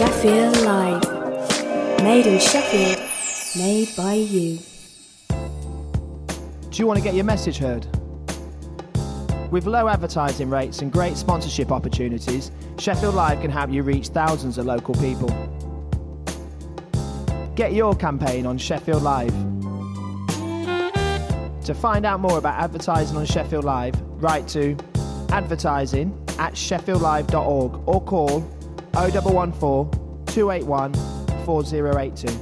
Sheffield Live. Made in Sheffield, made by you. Do you want to get your message heard? With low advertising rates and great sponsorship opportunities, Sheffield Live can help you reach thousands of local people. Get your campaign on Sheffield Live. To find out more about advertising on Sheffield Live, write to advertising@sheffieldlive.org or call 0114 281 4082.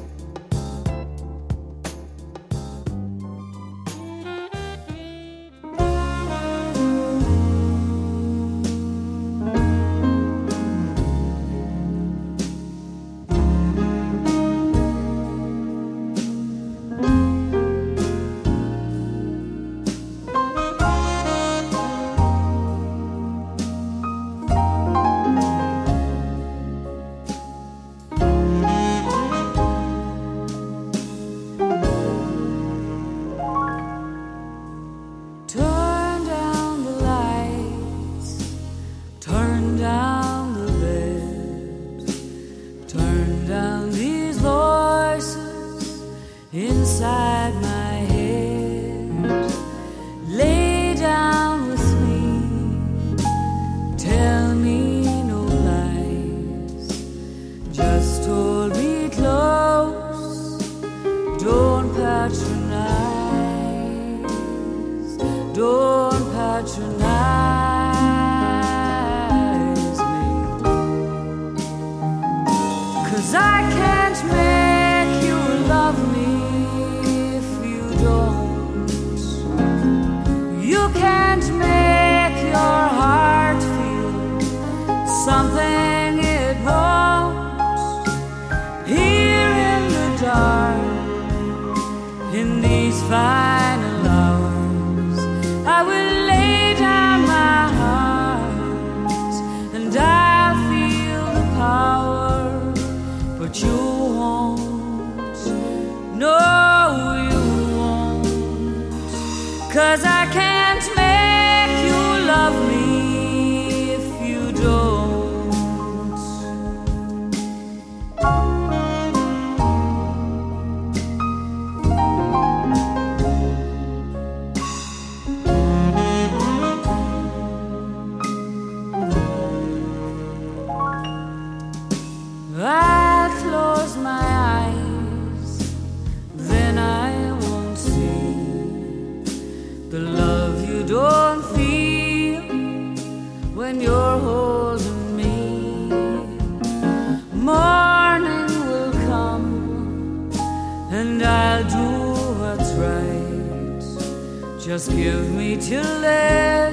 Just give me till then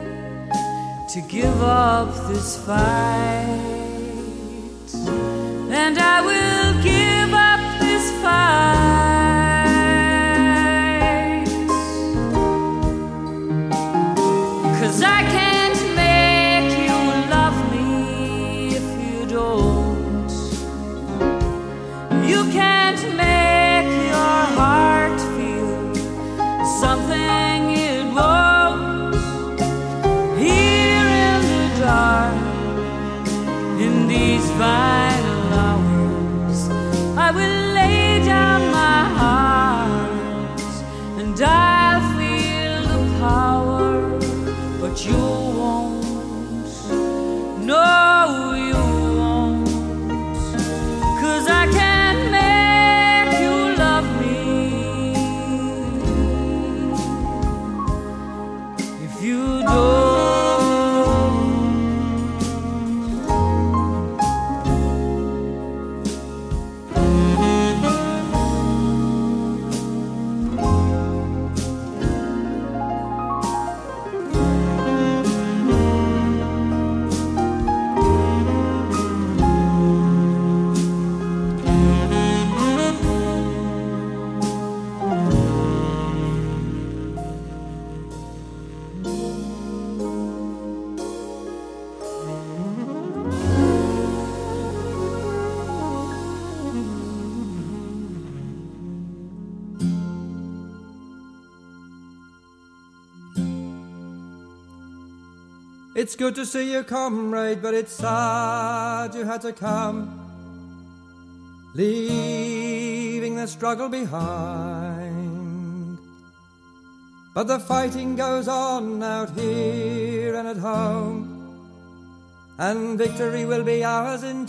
to give up this fight, and I will give up this fight, 'cause I can't make you love me if you don't. You can't make your heart feel something in these final hours. I will lay down my heart and I'll feel the power, but you won't. No, you won't, 'cause I can't make you love me if you don't. It's good to see you, comrade, but it's sad you had to come. leaving the struggle behind. But the fighting goes on out here and at home, and victory will be ours in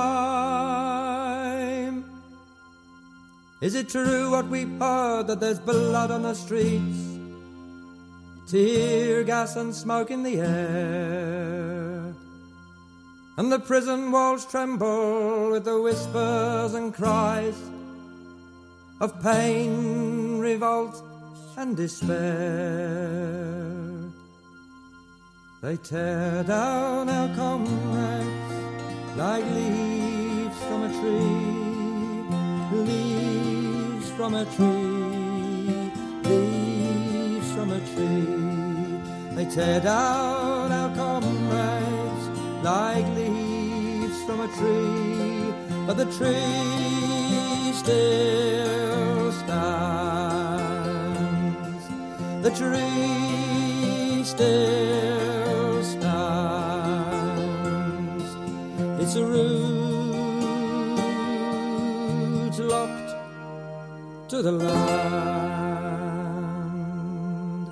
time. Is it true what we've heard, that there's blood on the streets, tear gas and smoke in the air, and the prison walls tremble with the whispers and cries of pain, revolt and despair? They tear down our comrades like leaves from a tree, leaves from a tree, leaves from a tree. They tear down our comrades like leaves from a tree, but the tree still stands. The tree still stands. It's a route locked to the land.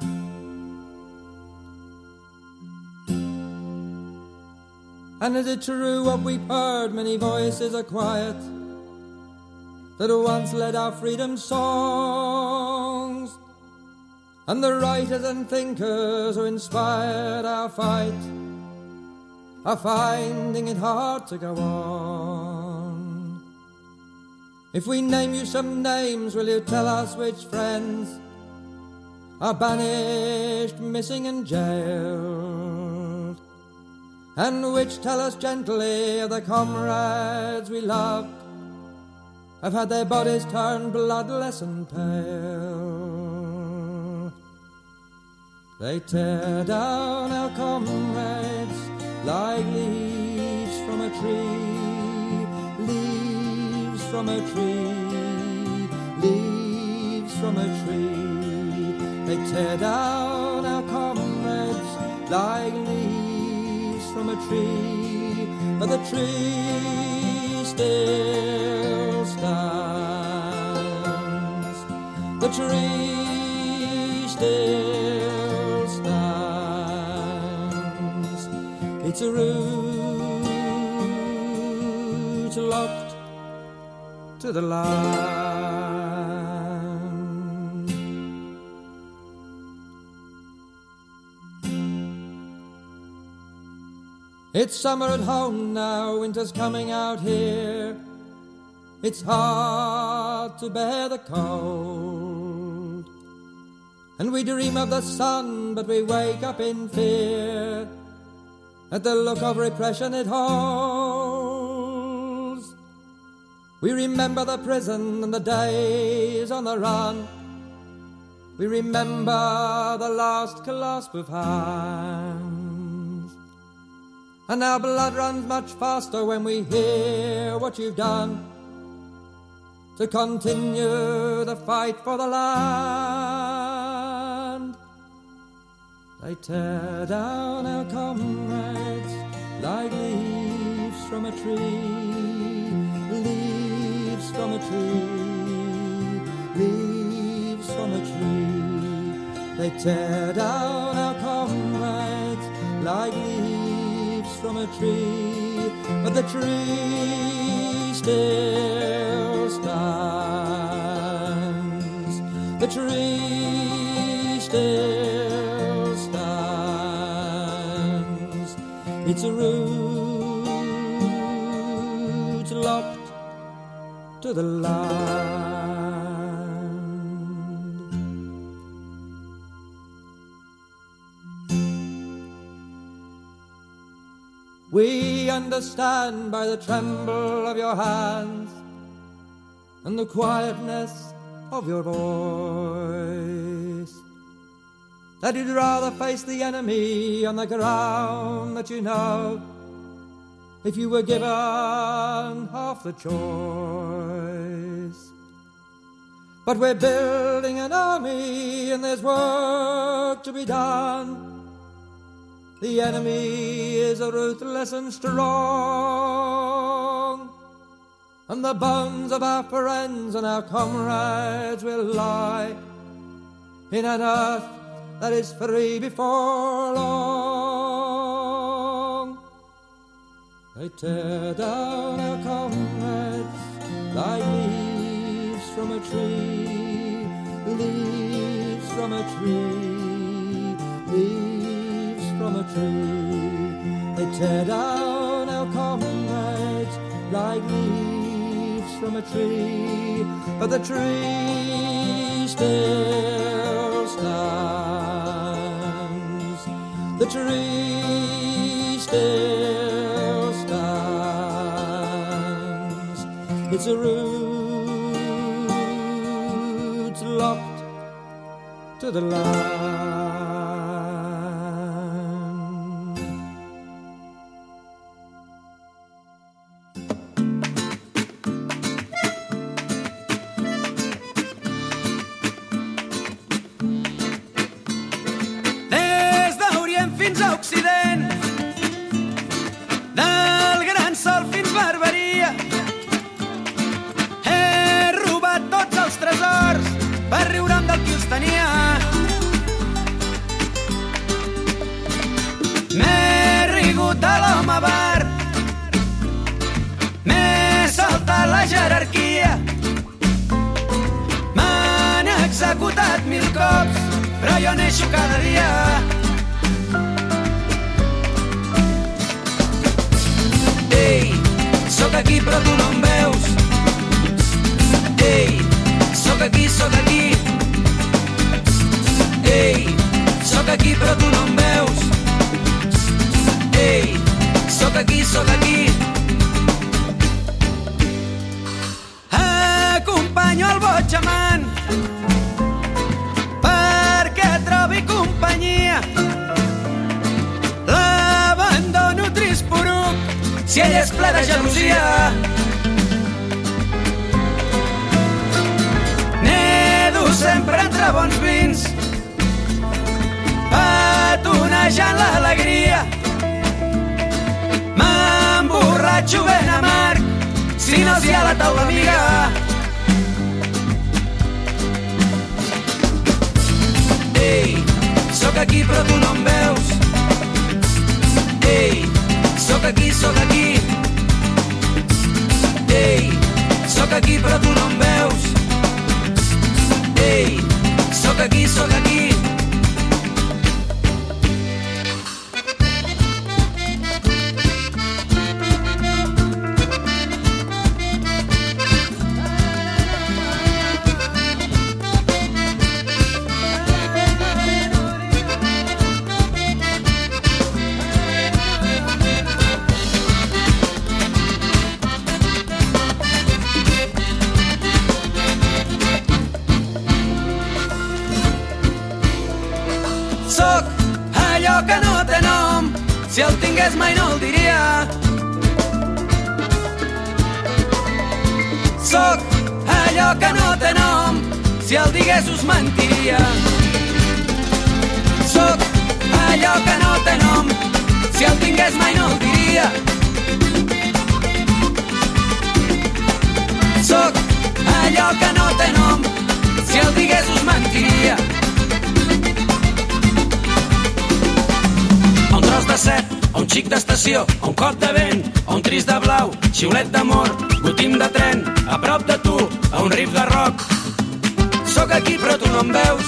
And is it true what we've heard? Many voices are quiet that once led our freedom songs, and the writers and thinkers who inspired our fight are finding it hard to go on. If we name you some names, will you tell us which friends are banished, missing and jailed? And which tell us gently of the comrades we loved have had their bodies turned bloodless and pale? They tear down our comrades like leaves from a tree, leaves from a tree, leaves from a tree. They tear down our comrades like leaves from a tree, but the tree still stands. The tree still stands. It's a route locked to the land. It's summer at home now, winter's coming out here. It's hard to bear the cold, and we dream of the sun, but we wake up in fear at the look of repression it holds. We remember the prison and the days on the run. We remember the last clasp of hands, and our blood runs much faster when we hear what you've done to continue the fight for the land. They tear down our comrades like leaves from a tree, leaves from a tree, leaves from a tree. They tear down our comrades like leaves from a tree, but the tree still stands. The tree still stands. It's a route locked to the land. We understand by the tremble of your hands and the quietness of your voice that you'd rather face the enemy on the ground that you know if you were given half the choice. But we're building an army and there's work to be done. The enemy is ruthless and strong, and the bones of our friends and our comrades will lie in an earth that is free before long. They tear down our comrades like leaves from a tree, leaves from a tree, leaves from a tree. They tear down our comrades like leaves from a tree, but the tree still stands. The tree still stands. Its roots locked to the land. Des d'Orient fins a Occident, del Gran Sol fins Barberia, he robat tots els tresors per riure'm del qui els tenia. M'he rigut de l'home bar, m'he saltat la jerarquia, m'han executat 1000 cops, però jo neixo cada dia. Ei, sóc aquí però tu no em veus. Ei, sóc aquí, sóc aquí. Ei, sóc aquí però tu no em veus. Ei, sóc aquí, sóc aquí. Acompanyo el boig amant perquè trobi companyia. L'abandono trist poruc si ell és ple de gelosia. Nedo sempre entre bons vins, patonejant l'alegria. M'emborratxo ben amarg si no els hi ha la taula amiga. Ei, sóc aquí però tu no em veus. Ei, sóc aquí, sóc aquí. Ei, sóc aquí però tu no em veus. Ei, sóc aquí, sóc aquí. Sóc allò que no té nom, si el tingués mai no el diria. Sóc allò que no té nom, si el digués us mentiria. Sóc allò que no té nom, si el tingués mai no el diria. Sóc allò que no té nom, si el digués us mentiria. A un tros de set, a un xic d'estació, a un cop de vent, a un tris de blau, xiulet d'amor, gotim de tren, a prop de tu, a un riff de rock. Sóc aquí però tu no em veus.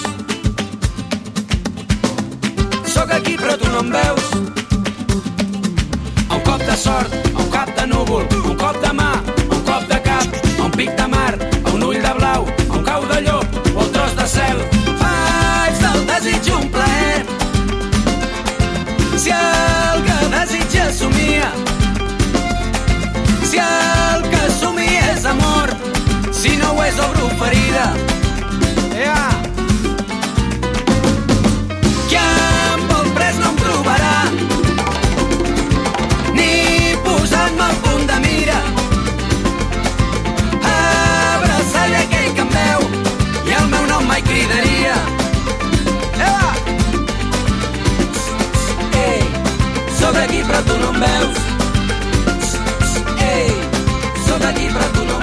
Sóc aquí però tu no em veus. A un cop de sort, a un cap de núvol, a un cop de mà, a un cop de cap, a un pic de mar, a un ull de blau, a un cau de llop o un tros de cel. Faig del desig un plaer. Si el que desitja somia, si el que somia és amor, si no ho és obro ferida. Qui em vol pres no em trobarà, ni posant-me al punt de mira. Abraçar-li aquell que em veu i el meu nom mai cridaria. Sóc aquí però tu no em veus. Ei, sóc aquí però tu no em veus.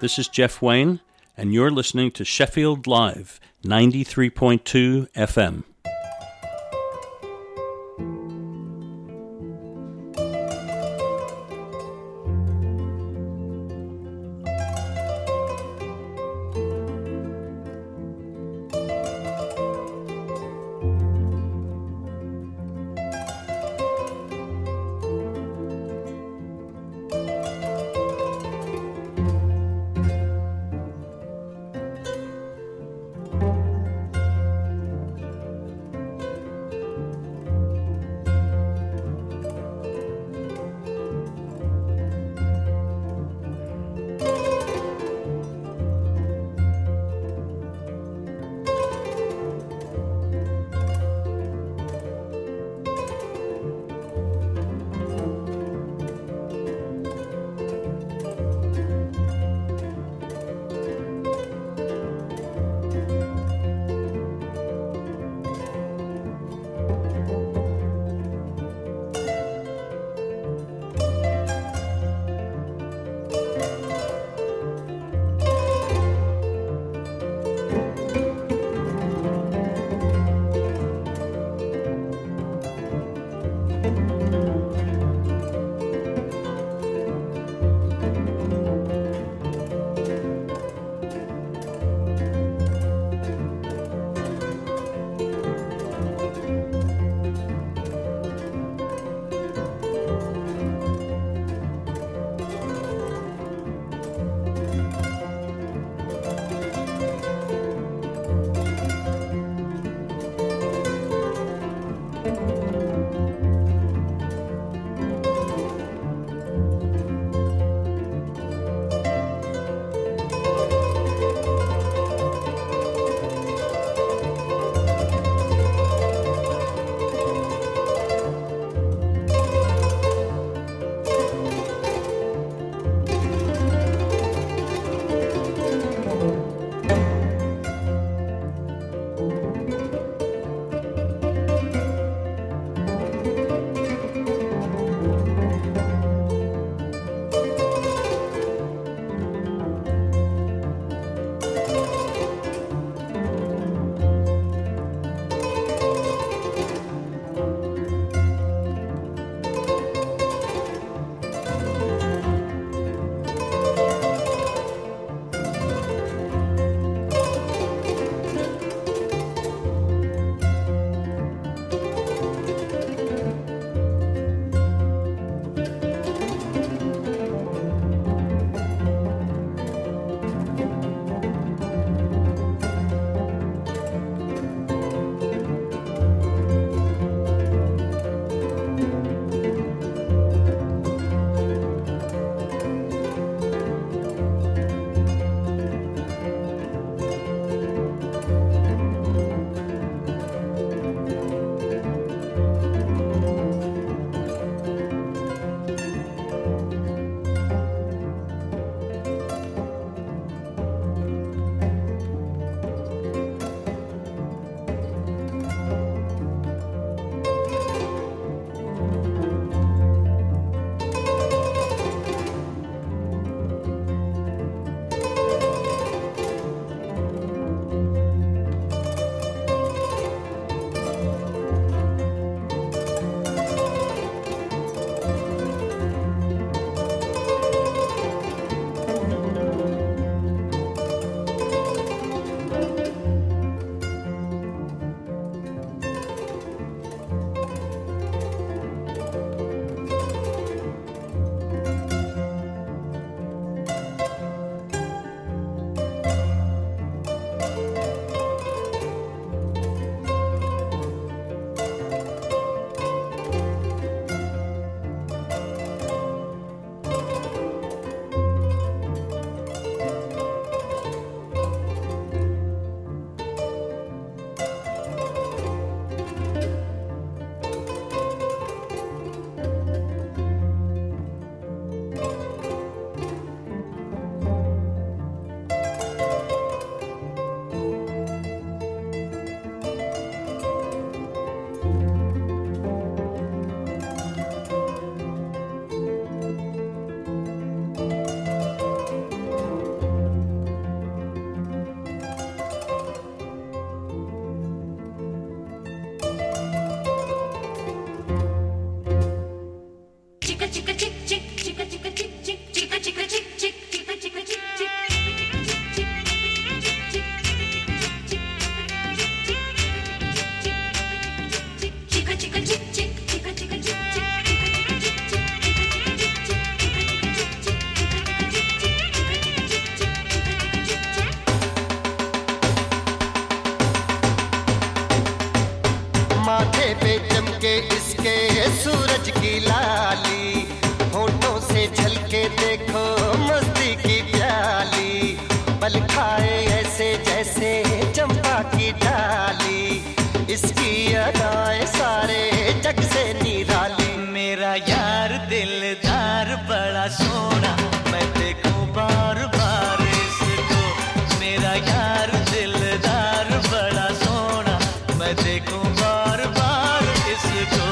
This is Jeff Wayne, and you're listening to Sheffield Live, 93.2 FM. देखो मस्ती की प्याली, पल खाए ऐसे जैसे चंपा की डाली, इसकी अदाएं सारे जग से निराली। मेरा यार दिलदार बड़ा सोना, मैं देखूं बार बार इसको। मेरा यार दिलदार बड़ा सोना, मैं देखूं बार बार इसको।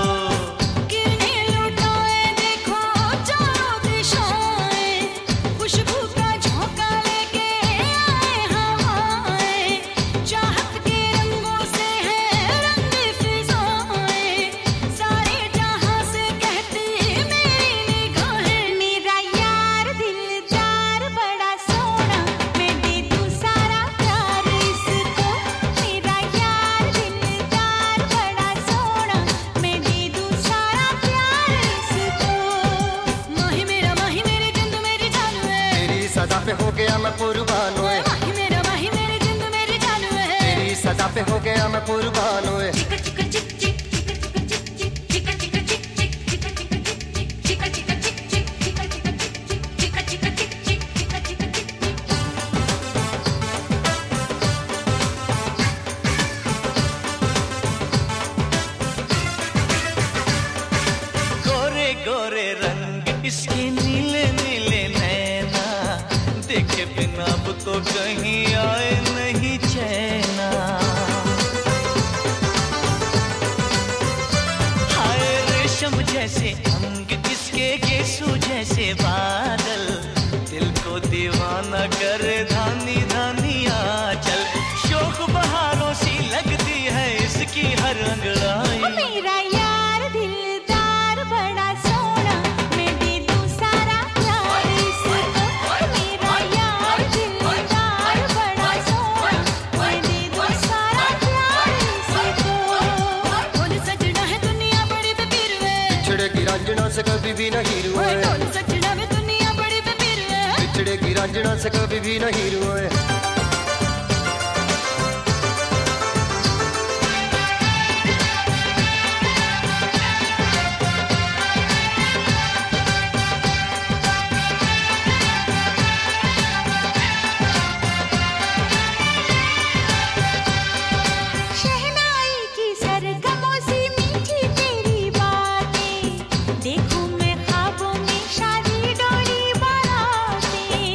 पे हो गया मैं कुर्बान हुए, माही मेरे जिंद मेरी जान हुए, तेरी सदा पे हो गया मैं कुर्बान हुए। गोरे गोरे रंग इसके नीले नीले नैना, देखे बिना अब तो कहीं आए नहीं चैना। हाय रेशम जैसे अंग किसके गेसू जैसे बादल, दिल को दीवाना करे धानी धानी आंचल। शोक बहारों सी लगती है इसकी हर अंगड़ाई। मेरा यार दिलदार बड़ा सोना, मैं दे दूं सारा प्यार इसको। मेरा यार दिलदार बड़ा सोना, मैं दे दूं सारा प्यार इसको। ढोल सजना है दुनिया बड़ी बेपीर वे, बिछड़ेगी रांझना से कभी भी नहीं रुए। ढोल सजना है दुनिया बड़ी बेपीर वे, बिछड़ेगी रांझना से कभी भी नहीं रुए। शहनाई की सरगमों सी मीठी तेरी बातें, देखूं मैं ख्वाबों में शादी डोली बारातें।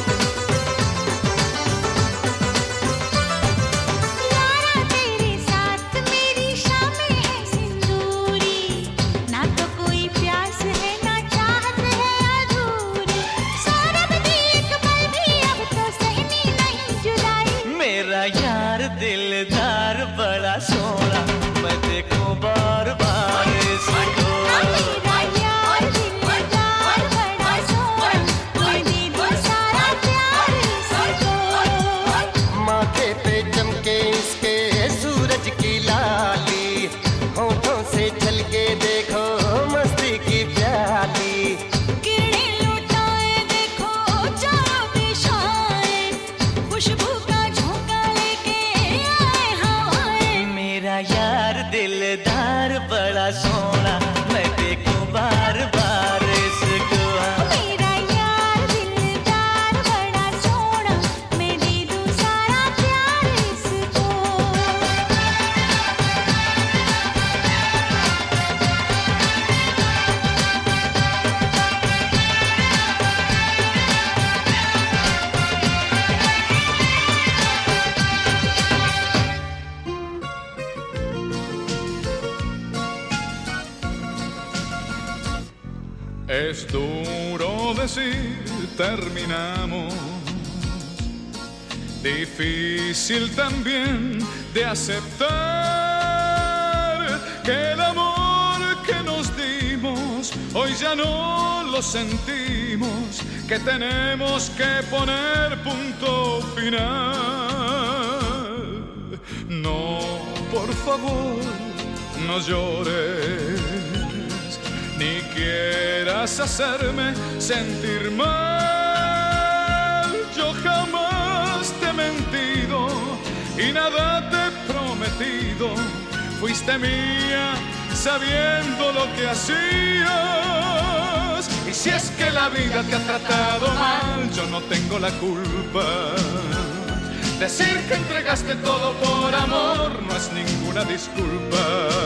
यारा तेरे साथ मेरी शामें है सिंदूरी, ना तो कोई प्यास है ना चाहत है अधूरी। सौरभ की एक पल भी अब तो सहनी नहीं जुदाई। मेरा यार दिलदार बड़ा सोना, मैं देखूं बार बार इसको। मेरा यार दिलदार बड़ा सोना, मैं दे दूं सारा प्यार इसको। माथे पे चमके इसके सूरज की लाली, होठों से झलके देखो मस्ती की प्याली। किरणें लुटाए देखो चारों दिशाएं, खुशबू का झोंका लेके आए हवाएं। मेरा यार दिलदार बड़ा सोना, मैं देखूं बार बार इसको। मेरा यार दिलदार बड़ा सोना, मैं दे दूं सारा प्यार इसको। Es duro decir terminamos, difícil también de aceptar que el amor que nos dimos hoy ya no lo sentimos, que tenemos que poner punto final. No, por favor, no llores, ni quieras hacerme sentir mal. Yo jamás te he mentido y nada te he prometido. Fuiste mía sabiendo lo que hacías. Y si es que la vida te ha tratado mal, yo no tengo la culpa. Decir que entregaste todo por amor no es ninguna disculpa.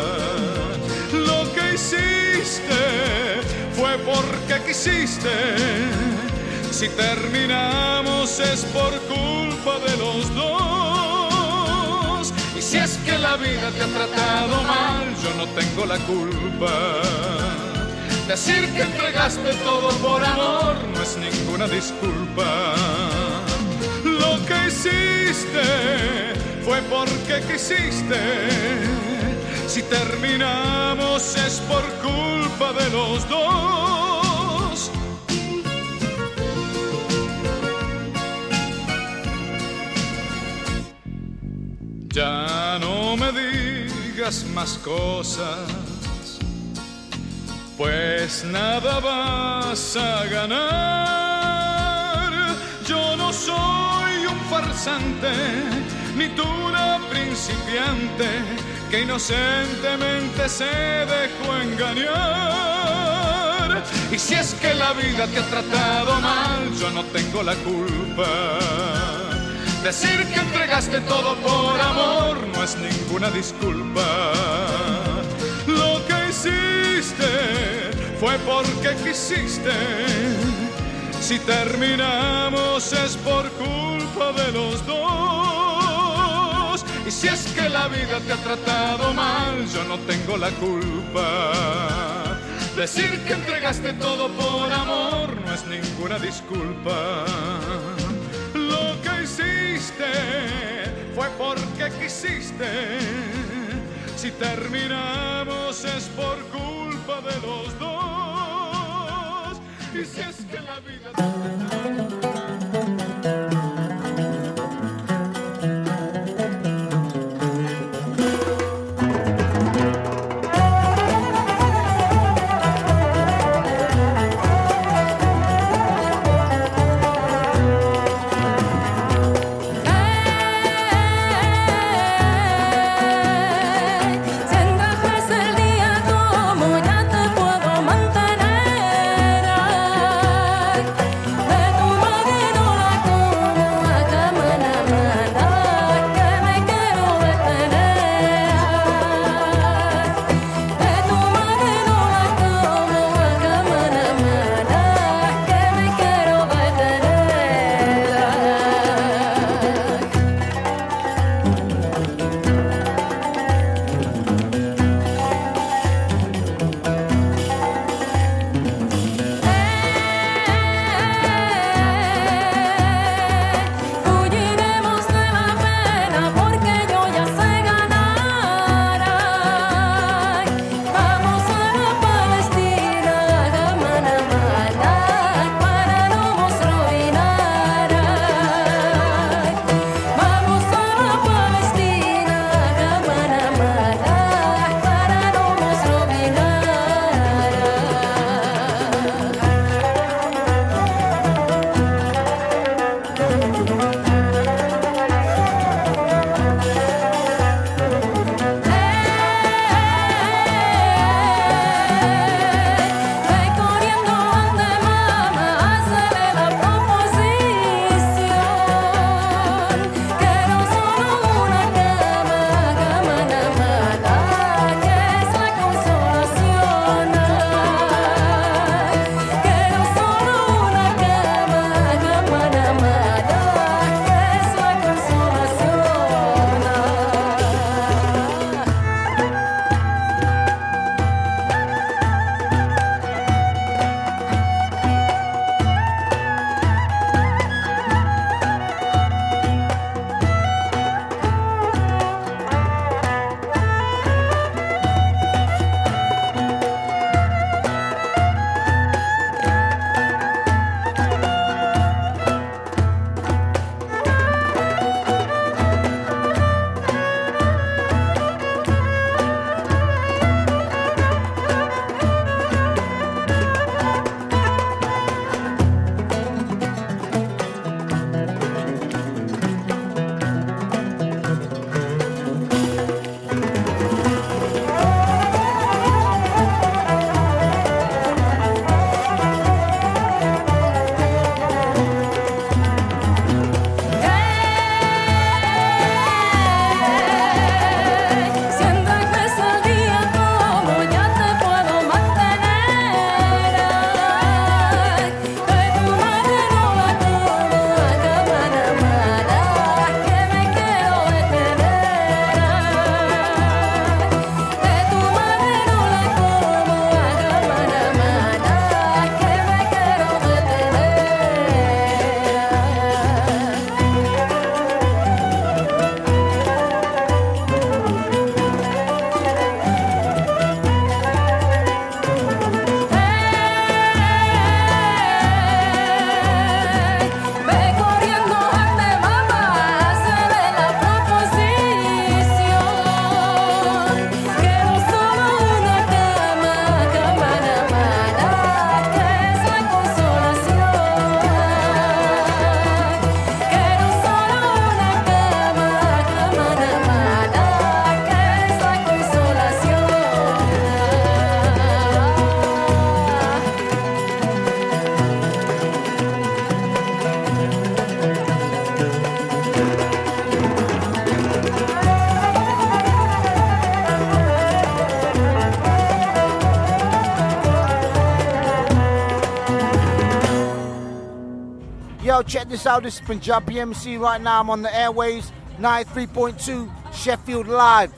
Lo que hiciste fue porque quisiste. Si terminamos es por culpa de los dos. Y si es que la vida te ha tratado mal, yo no tengo la culpa. Decir que entregaste todo por amor no es ninguna disculpa. Lo que hiciste fue porque quisiste. Si terminamos es por culpa de los dos. Ya no me digas más cosas, pues nada vas a ganar. Yo no soy un farsante, ni tú una principiante que inocentemente se dejó engañar. Y si es que la vida te ha tratado mal, yo no tengo la culpa. Decir que entregaste todo por amor no es ninguna disculpa. Lo que hiciste fue porque quisiste. Si terminamos es por culpa de los dos. Y si es que la vida te ha tratado mal, yo no tengo la culpa. Decir que entregaste todo por amor no es ninguna disculpa. Lo que hiciste fue porque quisiste. Si terminamos es por culpa de los dos. Y si es que la vida de tu madre. Yo, check this out. This is Punjabi MC right now. I'm on the airways, 93.2 Sheffield Live.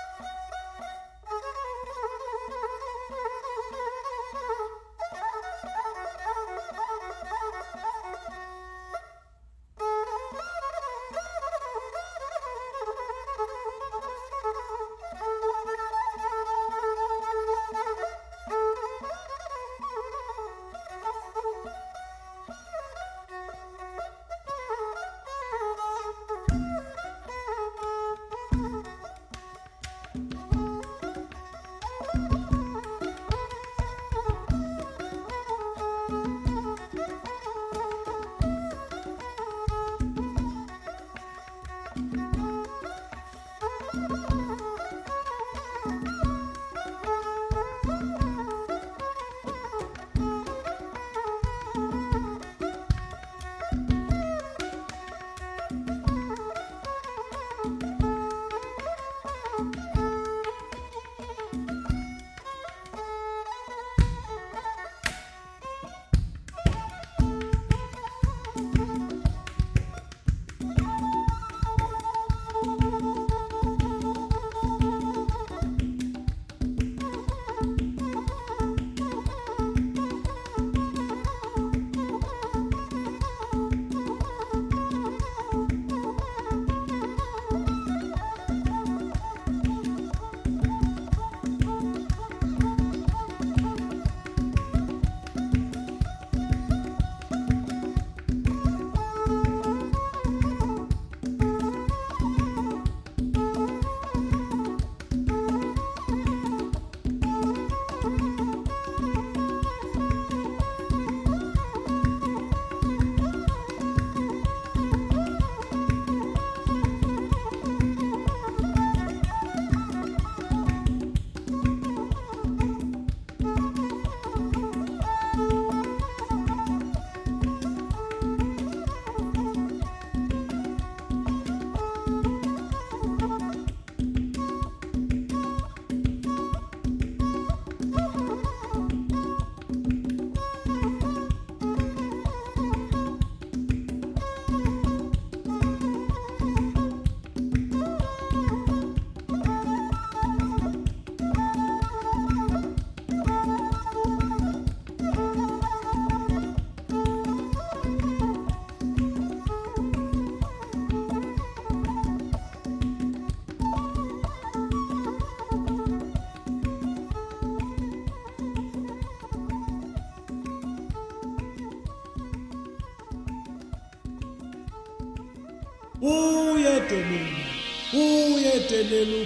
uyedelela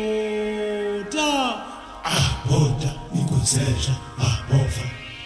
ubota bota inkonseja bova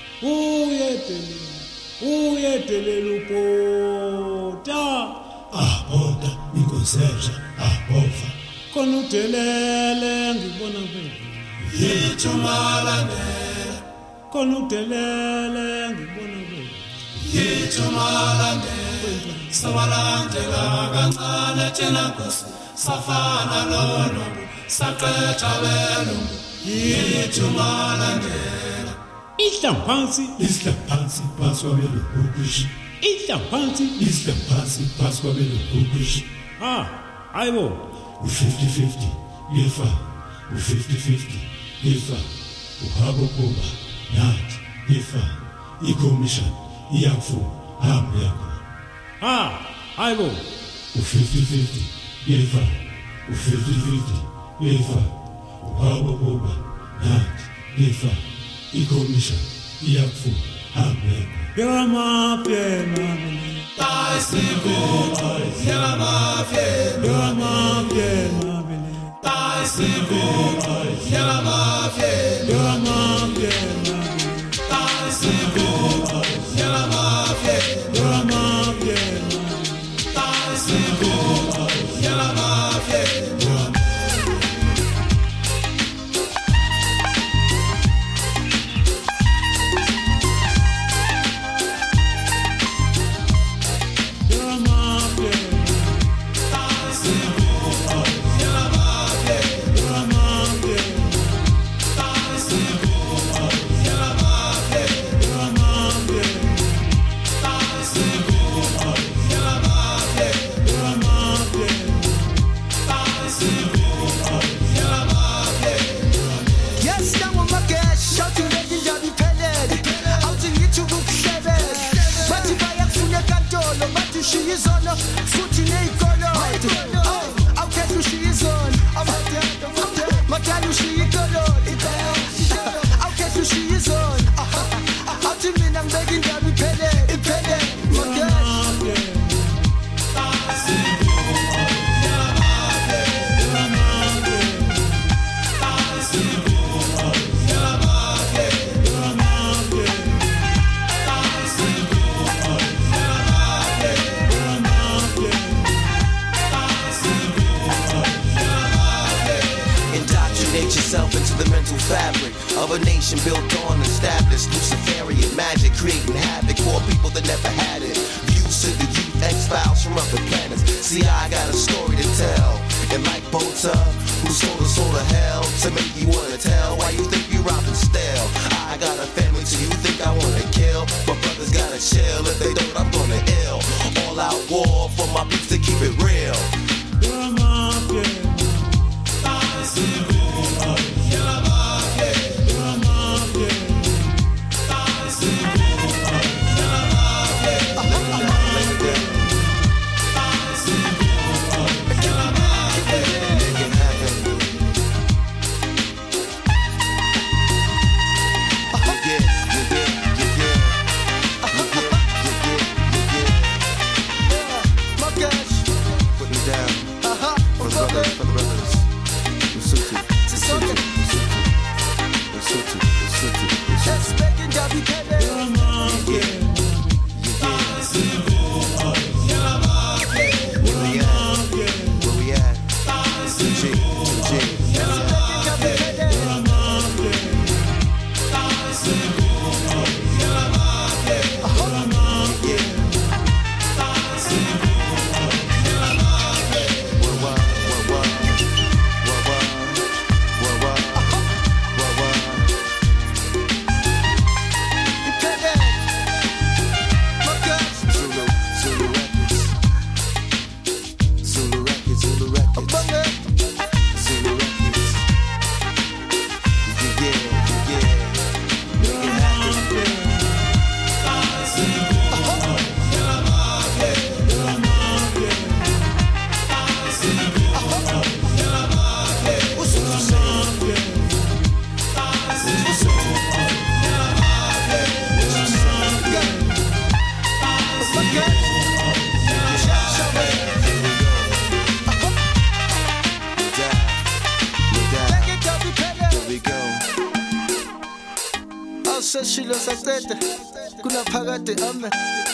uyedelela ubota bota inkonseja bova khona udelele ngibona wena yithumalandela khona udelele ngibona wena yithumalandela sawalandela kancane thina Nkosi safana lolungu saqetha belungu yithumalandela isla phansi baswabelungu isla phansi baswabelungu ayibo u50-50 yefa u50-50 yefa uhabo kuba nathi yefa ikommission iyafu hamu yakho ayibo u50-50 yefa u50-50 yefa uhabo kuba nathi yefa ikommission iyafu hamu yakho Yamafyena Taisibu Yamafyena Taisibu Yamafyena Taisibu Yamafyena Taisibu 시선 수진의 걸어 아웃해도 시선 막아도 시걸어 아웃해도 시선 아침이랑 백인 답이 패네 yourself into the mental fabric of a nation built on established Luciferian magic, creating havoc for people that never had it. Views to the youth, X-Files from other planets. See, I got a story to tell. And like Bota, who sold a soul to hell, to make you wanna tell why you think you robbing stale. I got a family, so you think I wanna kill, but brothers gotta chill. If they don't, I'm gonna ill. All out war for my peeps to keep it real. Shilo saklete kuna phakade ame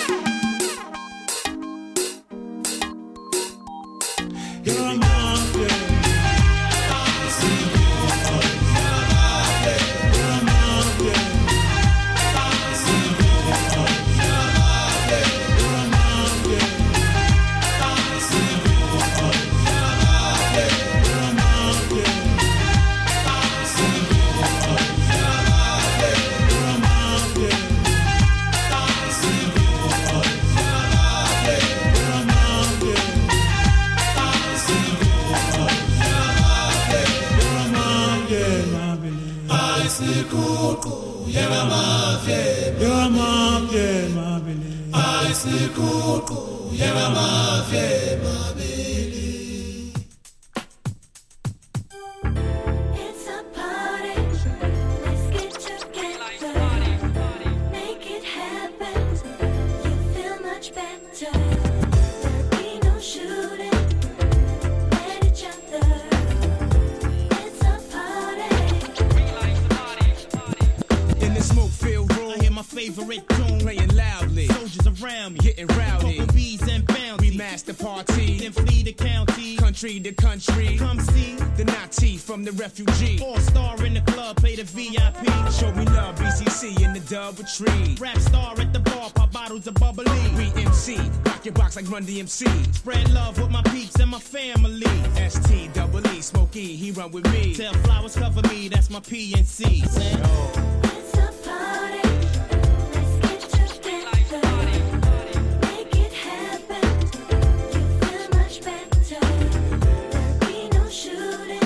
To country, come see the Nazi from the refugee. All-star in the club, play the VIP. Show me love, BCC in the double tree. Rap star at the bar, pop bottles of bubbly. We MC, rock your box like Run DMC. Spread love with my peeps and my family. ST-double-E, Smokey, he run with me. Tell flowers cover me, that's my PNC. Say, oh. It's a party. Let's get together. Make it happen. You feel much better. There'll be no shooting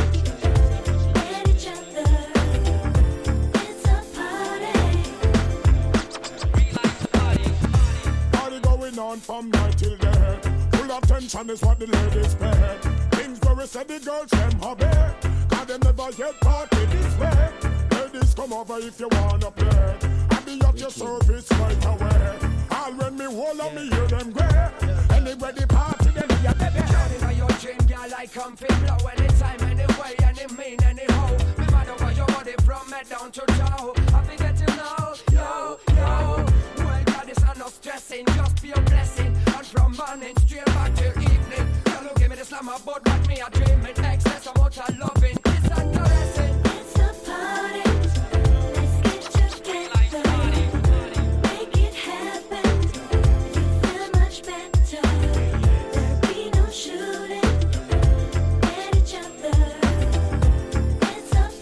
at each other. It's a party. Party going on on from night till day. Full of tension is what the ladies pay. Things where we say the girls them hobby. Cause them never yet party this way. Ladies come over if you wanna play. I'll be at your service right away. All when me hold up me hear them gray. Anyway the party then we are baby. Johnny by your dream girl I come fit blow. Anytime, anyway, any mean, anyhow. Me mad over your body from head down to toe. I forget you now, yo, yo. Well God it's enough stressing, just be a blessing. And from morning straight back till evening. Girl who give me the slam about what me a dreaming. Excess amount of loving, it's a caressing. It's a party. Let's get together. Make it happen. You feel much better. There'll be no shooting at each other. It's a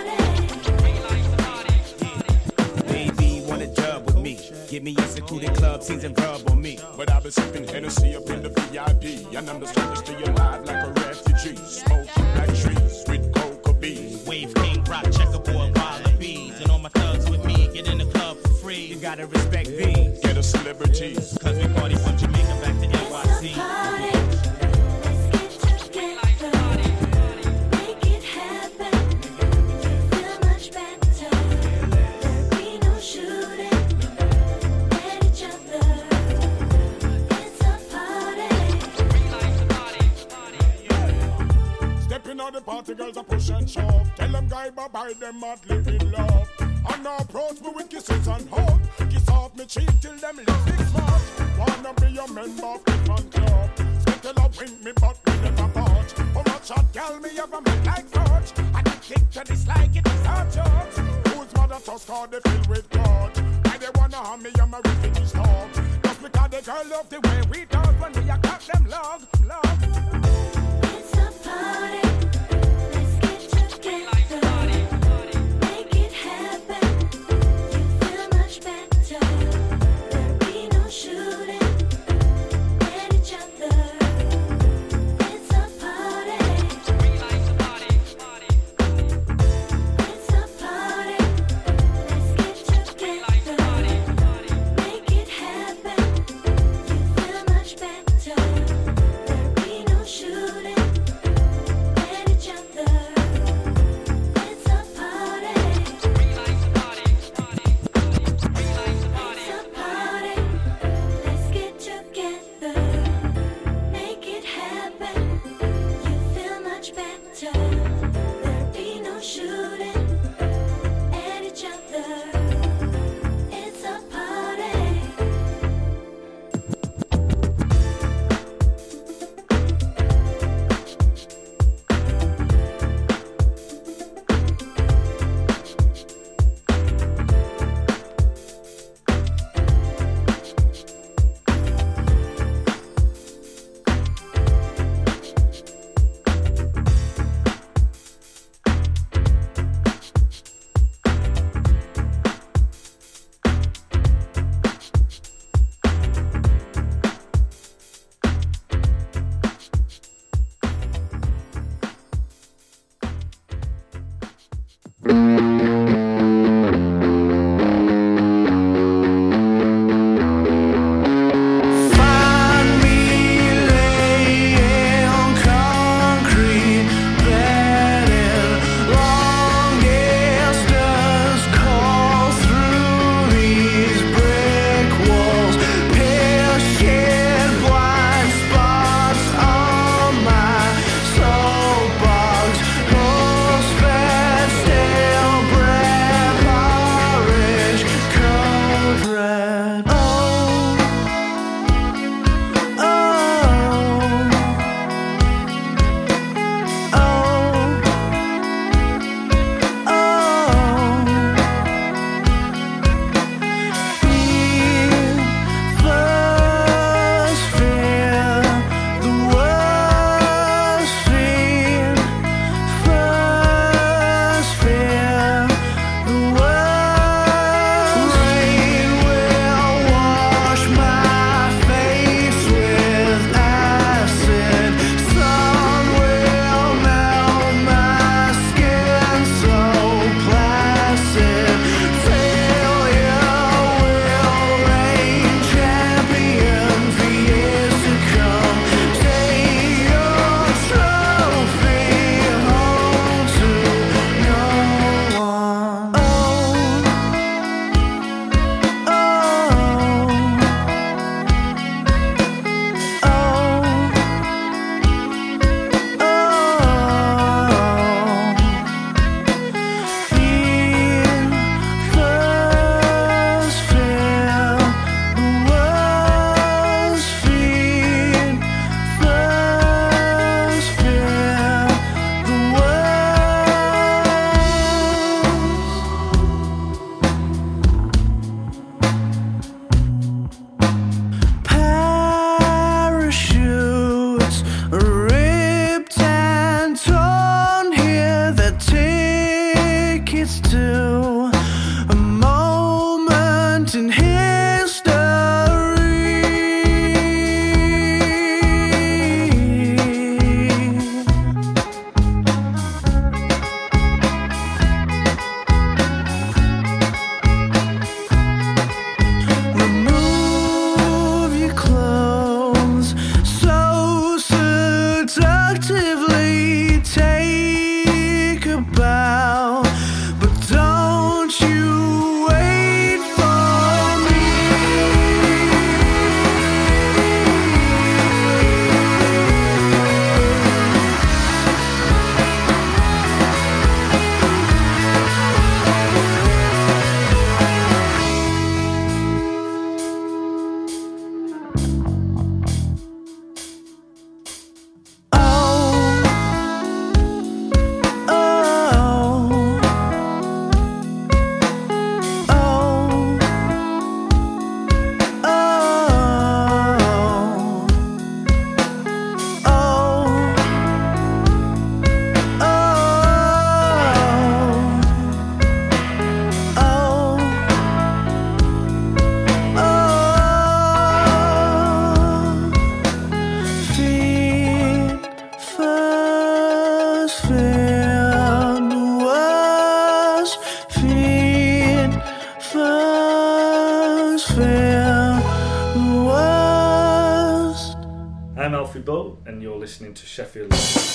party. Baby, wanna dub with me? Give me a secluded club, season rub on me. But I've been sipping Hennessy up in the VIP. And I'm the strongest to your life like a refugee. Smoking black trees with coca beans. Wave king, rock, checkerboard, wallabies. And all my thugs with me, get in the club for free. You gotta respect these. Get a celebrity. Cause we party from Jamaica back to NYC. Make it happen. You feel much better. There'll be no shooting at each other. It's a party. Stepping on the party, girls are push and shove. Tell them guy bye-bye, them madly in love. And now approach me with kisses and hug. Kiss off me cheek till them lipsticks smart. Wanna be a member of the fan club. Skittle up win me but me never budge. How much hot girl me ever make like such. And the kick to dislike it is hard judge. Whose mother toss card they fill with God. Why they wanna harm me and my refugee talk. Just because the girl love the way we talk. When we a cut them love. It's a party. Let's get together. Make it happen. You feel much better. There'll be no shooting at each other. It's a party. It's a party. Let's get together. Make it happen. You feel much better. There'll be no shooting I'm Alfie Bow, and you're listening to Sheffield Live.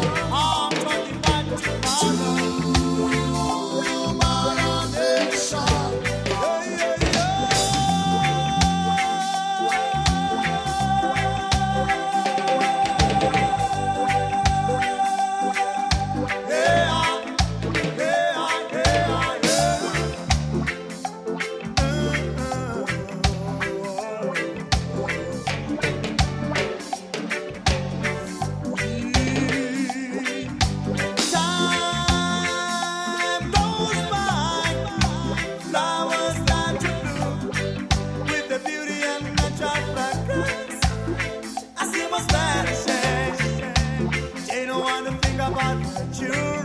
Shot. that you